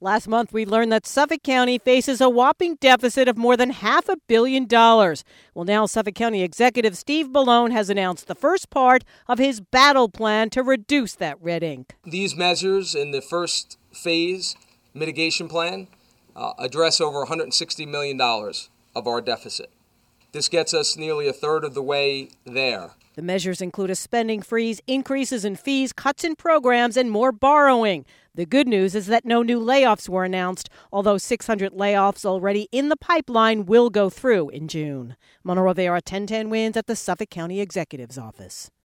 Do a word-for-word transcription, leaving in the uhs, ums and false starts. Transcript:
Last month, we learned that Suffolk County faces a whopping deficit of more than half a billion dollars. Well, now Suffolk County Executive Steve Bellone has announced the first part of his battle plan to reduce that red ink. These measures in the first phase mitigation plan uh, address over one hundred sixty million dollars of our deficit. This gets us nearly a third of the way there. The measures include a spending freeze, increases in fees, cuts in programs, and more borrowing. The good news is that no new layoffs were announced, although six hundred layoffs already in the pipeline will go through in June. Mona Rivera, ten ten Wins at the Suffolk County Executive's Office.